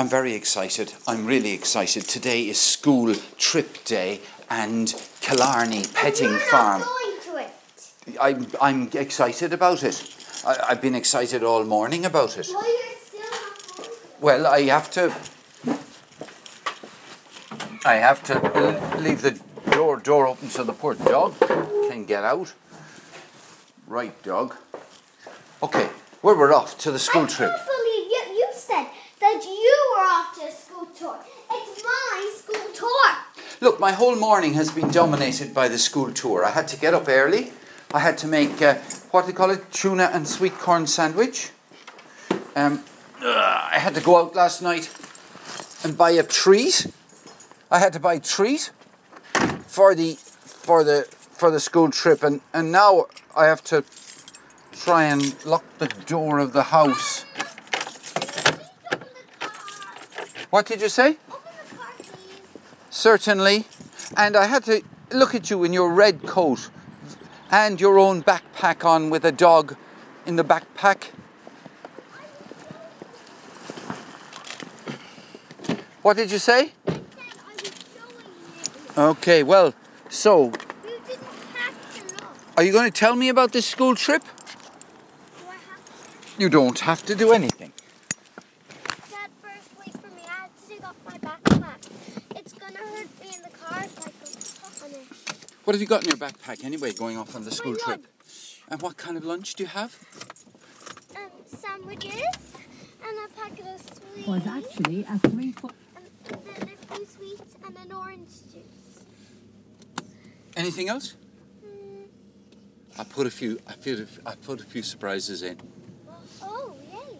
I'm very excited. I'm really excited. Today is school trip day and Killarney Petting Farm. Going to it. I'm excited about it. I've been excited all morning about it. Well, you're still not going to it. Well, I have to leave the door open so the poor dog can get out. Right, dog. Okay, well, we're off to the school trip. I can't believe you said that you were off to a school tour. It's my school tour. Look, my whole morning has been dominated by the school tour. I had to get up early. I had to make, what do you call it, tuna and sweet corn sandwich. I had to go out last night and buy a treat. I had to buy a treat for the school trip, and now I have to try and lock the door of the house. What did you say? Open the car, please. Certainly. And I had to look at you in your red coat and your own backpack on with a dog in the backpack. What did you say? I said I was showing you. Okay, well, so, You didn't have to look. are you going to tell me about this school trip? Do I have You don't have to do anything. to? Dad, first wait for me. I have to take off my backpack. It's going to hurt me in the car if I go on it. What have you got in your backpack anyway, going off on the school My trip? lunch. And what kind of lunch do you have? Sandwiches and a packet of sweets. Was actually a 3-foot. And then a few sweets and an orange juice. Anything else? Mm. I put a few surprises in. Oh, yay.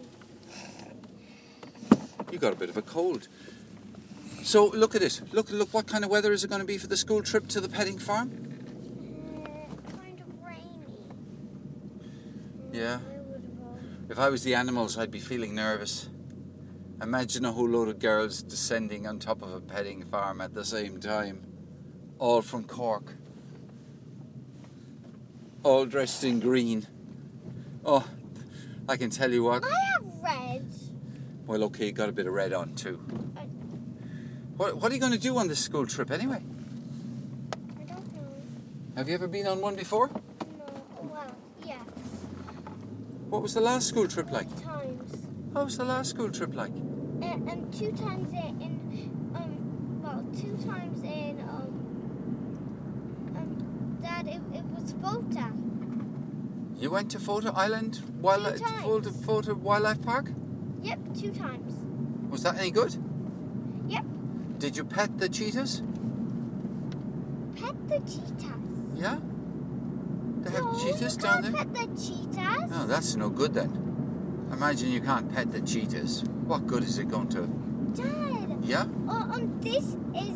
You got a bit of a cold. So look at it. Look what kind of weather is it going to be for the school trip to the petting farm? Kind of rainy. Yeah. I would have If I was the animals, I'd be feeling nervous. Imagine a whole load of girls descending on top of a petting farm at the same time. All from Cork. All dressed in green. Oh, I can tell you what. I have red. Well, okay, you got a bit of red on too. I What are you going to do on this school trip anyway? don't know. Have you ever been on one before? No. Well, yes. What was the last school trip like? Times. What was the last school trip like? And 2 times Dad, it was Fota. You went to Fota Island, times. Fota Wildlife Park? Yep, 2 times. Was that any good? Yep. Did you pet the cheetahs? Pet the cheetahs. Yeah? They have No, cheetahs you down can't there? pet the cheetahs. No, that's no good then. Imagine you can't pet the cheetahs. What good is it going to? Dad. Yeah? This is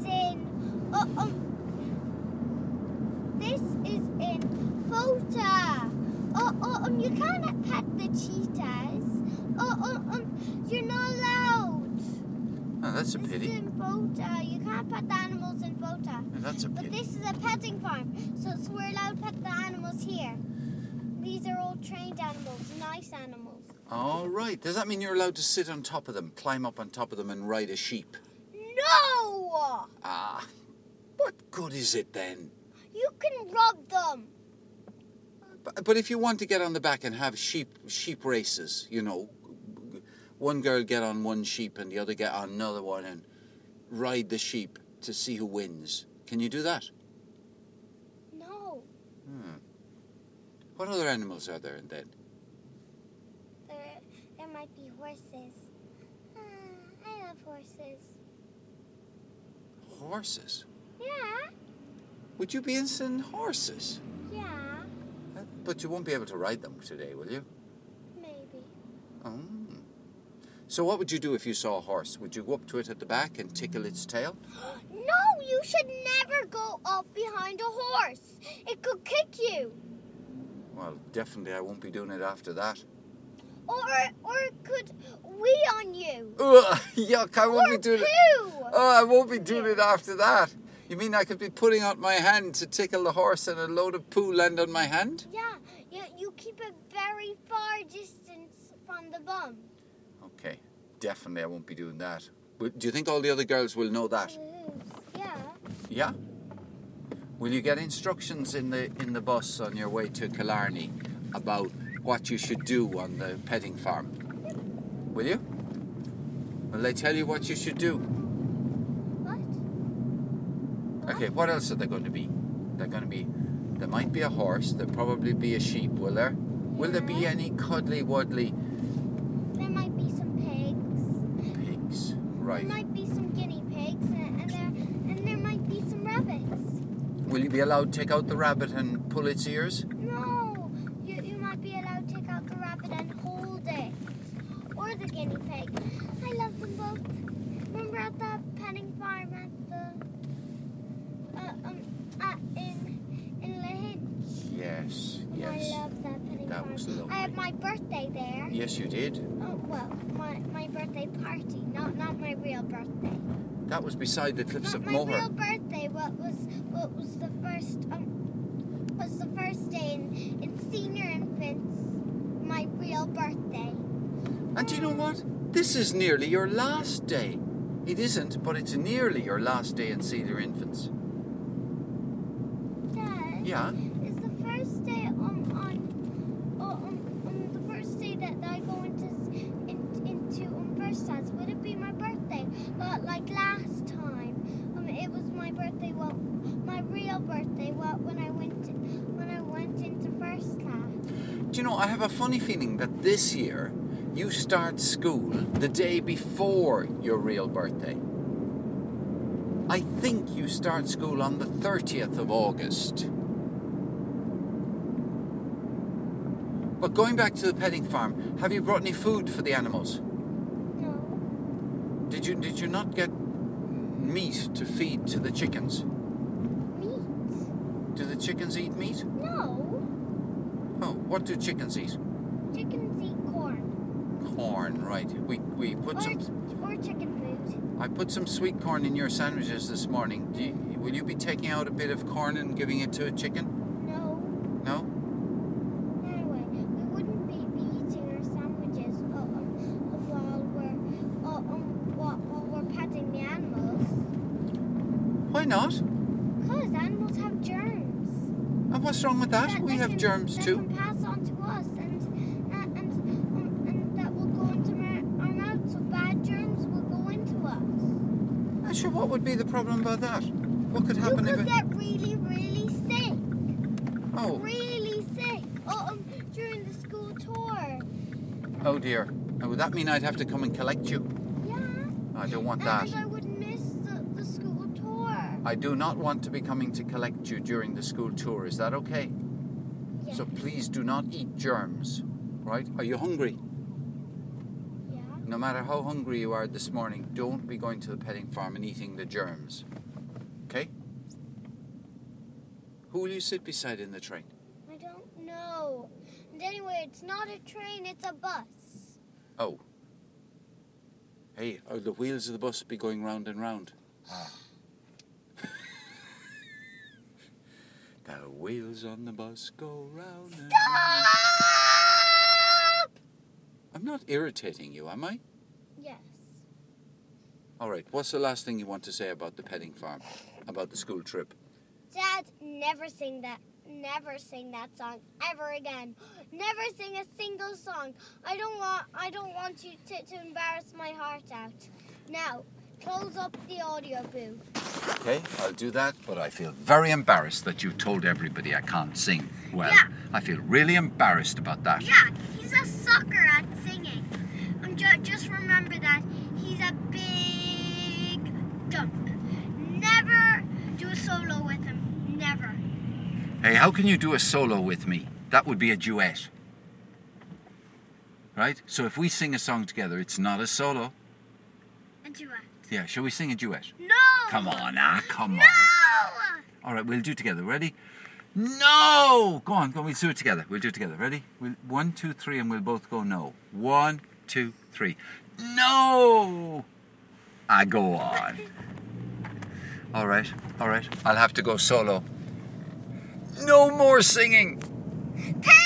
in Fota. You cannot pet the cheetahs. You're not allowed. Oh, that's a This is pity. in Fota. You can't pet the animals in Fota. That's a But pity. this is a petting farm, so we're allowed to pet the animals here. These are all trained animals, nice animals. All right. Does that mean you're allowed to sit on top of them, climb up on top of them and ride a sheep? No! Ah, what good is it then? You can rub them. But if you want to get on the back and have sheep races, you know, one girl get on one sheep and the other get on another one and ride the sheep to see who wins. Can you do that? No. What other animals are there then? There might be horses. I love horses. Horses? Yeah. Would you be interested in horses? Yeah. But you won't be able to ride them today, will you? Maybe. Oh. So what would you do if you saw a horse? Would you go up to it at the back and tickle its tail? No, you should never go up behind a horse. It could kick you. Well, definitely I won't be doing it after that. Or it could wee on you. Ugh, yuck, I won't Or be doing it. poo. Oh, I won't be doing it after that. You mean I could be putting out my hand to tickle the horse and a load of poo land on my hand? Yeah, you keep a very far distance from the bum. Okay. definitely I won't be doing that. But do you think all the other girls will know that? Yeah. Yeah? Will you get instructions in the bus on your way to Killarney about what you should do on the petting farm? Will you? Will they tell you what you should do? What? Okay, what else are there going to be? There might be a horse, there'll probably be a sheep, will there? Will there be any cuddly wuddly There might be some pigs. pigs? Right. There might be some guinea pigs, and there might be some rabbits. Will you be allowed to take out the rabbit and pull its ears? No, you might be allowed to take out the rabbit and hold it, or the guinea pig. I love them both. Remember at the petting farm at in Lahinch? Yes, I yes. love that petting That farm. was lovely. I had my birthday there. Yes, you did. Oh well, my birthday party, not my real birthday. That was beside the cliffs Not of my Moher. real birthday. What was the first day in senior infants? My real birthday. And do you know what? This is nearly your last day. It isn't, but it's nearly your last day in senior infants. Dad. Yeah. It's the first day on the first day that I go into first class. Would it be my birthday? But like last time, it was my birthday. Well, my real birthday. Well, when I went into first class. Do you know, I have a funny feeling that this year you start school the day before your real birthday. I think you start school on the 30th of August. But going back to the petting farm, have you brought any food for the animals? No. Did you not get meat to feed to the chickens? Meat? Do the chickens eat meat? No. Oh, what do chickens eat? Chickens eat corn. Corn, right. We put some... Or chicken food. I put some sweet corn in your sandwiches this morning. Will you be taking out a bit of corn and giving it to a chicken? No. No? Anyway, we wouldn't be eating our sandwiches while we're petting the animals. Why not? Because animals have germs. And what's wrong with that? We have germs that too. can pass on to us, and that will go into our mouth. So bad germs will go into us. Sure, what would be the problem about that? What could happen You if could it... get really, really sick. Oh. Really sick. During the school tour. Oh dear. Oh, would that mean I'd have to come and collect you? Yeah. I don't want that. And I would miss the school tour. I do not want to be coming to collect you during the school tour. Is that okay? Yeah. So please do not eat germs. Right? Are you hungry? Yeah. No matter how hungry you are this morning, don't be going to the petting farm and eating the germs. Okay? Who will you sit beside in the train? I don't know. And anyway, it's not a train, it's a bus. Oh. Hey, are the wheels of the bus be going round and round? The wheels on the bus go round and round. Stop! I'm not irritating you, am I? Yes. All right, what's the last thing you want to say about the petting farm? About the school trip? Dad, never sing that song ever again. Never sing a single song. I don't want you to embarrass my heart out. Now, close up the audio booth. Okay, I'll do that, but I feel very embarrassed that you told everybody I can't sing well. Yeah. I feel really embarrassed about that. Yeah, he's a sucker at singing. Just remember that he's a big dump. Never do a solo with him. Never. Hey, how can you do a solo with me? That would be a duet. Right? So if we sing a song together, it's not a solo. A duet. Yeah, shall we sing a duet? No! Come on, come on. No! All right, we'll do it together. Ready? No! Go on, we'll do it together. We'll do it together. Ready? 1, 2, 3, and we'll both go no. 1, 2, 3. No! I go on. All right. I'll have to go solo. No more singing.